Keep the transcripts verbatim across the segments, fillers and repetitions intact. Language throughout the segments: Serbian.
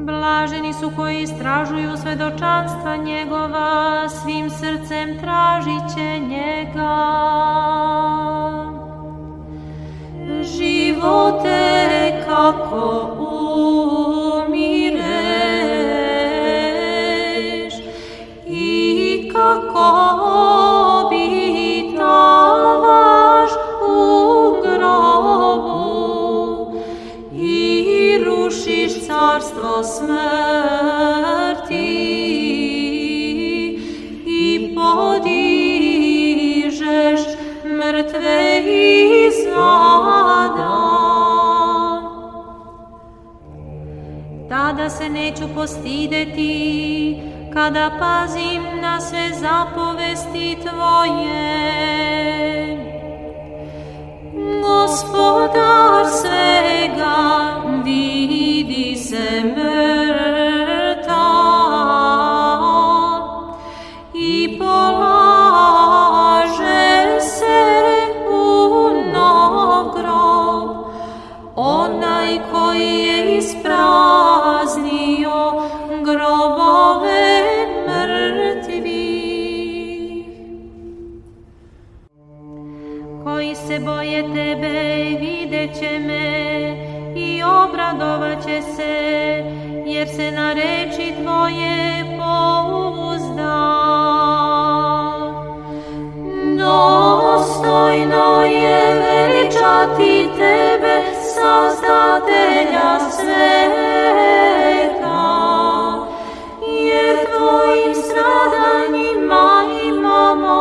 Blaženi su koji istražuju svedočanstva njegova, svim srcem tražit će njega. Živote kako umireš i kako obitavaš u grobu i rušiš carstvo smrti i podižeš mrtve iz ada. Tada se neću postideti kada pazim na sve zapovesti tvoje. Gospodar svega vidi se mrtav i polaže se u nov grob. Onaj koji je ispraznio grobove mrtvih. Koji se boje tebe vidjet će me i obradovat će se, jer se na reči tvoje pouzda. Dostojno je veličati tebe, Sazdatelja sveta, jer tvojim stradanjima imamo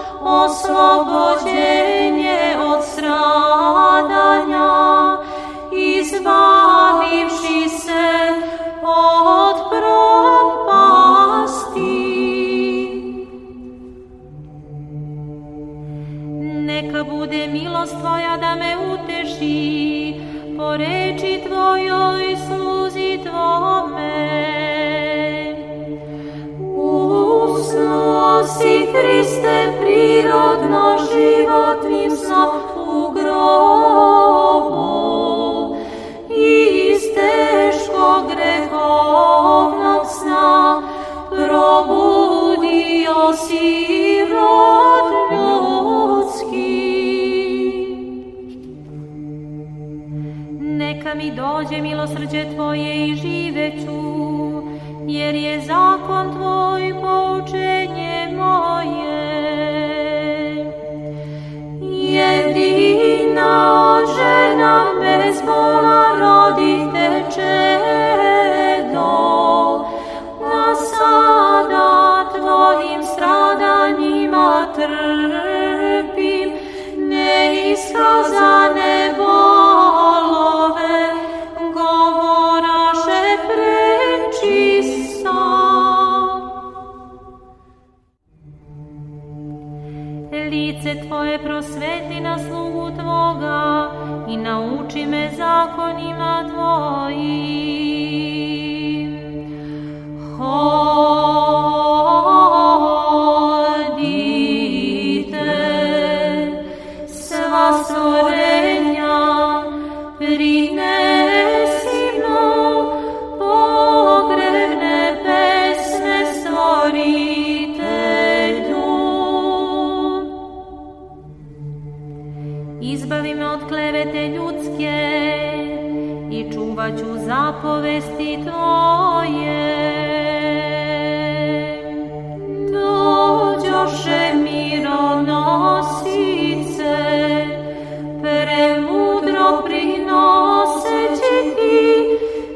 oslobođenje od stradanja, izbavivši se od propasti. Neka bude milost tvoja da me uteši, po reči tvojoj sluzi tvome. Usnosi Hriste prirodno životnim snom u grobu i iz teškog grehovnog sna probudio si rod ljudski. Neka mi dođe milosrđe tvoje i živeću, jer je zakon tvoj poučenje moje. Jedina od žena bezbola rodite čedo, a sada tvojim stradanjima trpim neiskazane bolove, govoraše prečista. Lice tvoje prosvetli na slugu tvoga i nauči me zakonima tvojim. Hodite sva stvorenja, prinesi mnom pogrebne pesme stvoritelju. Izbavi me od klevete ljudske i čuvat ću zapovesti tvoje. Dođoše mironosice, premudro prinoseći ti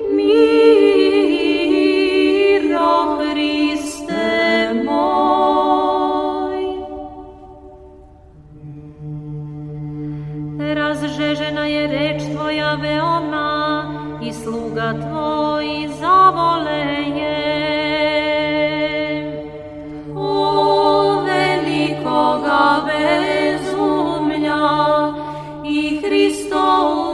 miro, Hriste moj. Razžežena je reč tvoja veoma i sluga tvoj zavole je. O velikoga bezumlja i Hristovu